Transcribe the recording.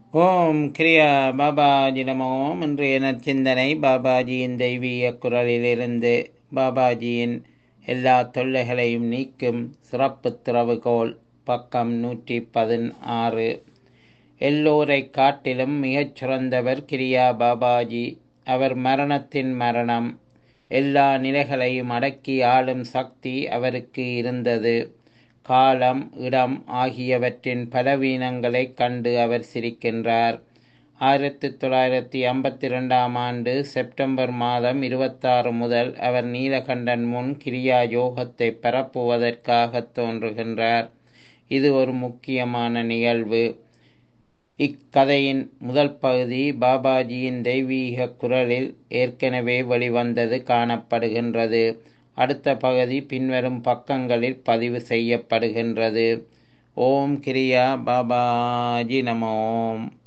ஓம் கிரியா பாபாஜி நமோ. இன்றைய நற்சிந்தனை பாபாஜியின் தெய்வீக குரலிலிருந்து. பாபாஜியின் எல்லா தொல்லைகளையும் நீக்கும் சிறப்பு திறவுகோல், பக்கம் 116. எல்லோரை காட்டிலும் மிகச் சிறந்தவர் கிரியா பாபாஜி. அவர் மரணத்தின் மரணம். எல்லா நிலைகளையும் அடக்கி ஆளும் சக்தி அவருக்கு இருந்தது. காலம், இடம் ஆகியவற்றின் பலவீனங்களைக் கண்டு அவர் சிரிக்கின்றார். 1952 ஆண்டு செப்டம்பர் மாதம் 26 முதல் அவர் நீலகண்டன் முன் கிரியா யோகத்தை பரப்புவதற்காக தோன்றுகின்றார். இது ஒரு முக்கியமான நிகழ்வு. இக்கதையின் முதல் பகுதி பாபாஜியின் தெய்வீக குரலில் ஏற்கனவே வெளிவந்தது காணப்படுகின்றது. அடுத்த பகுதி பின்வரும் பக்கங்களில் பதிவு செய்யப்படுகின்றது. ஓம் கிரியா பாபாஜி நமோம்.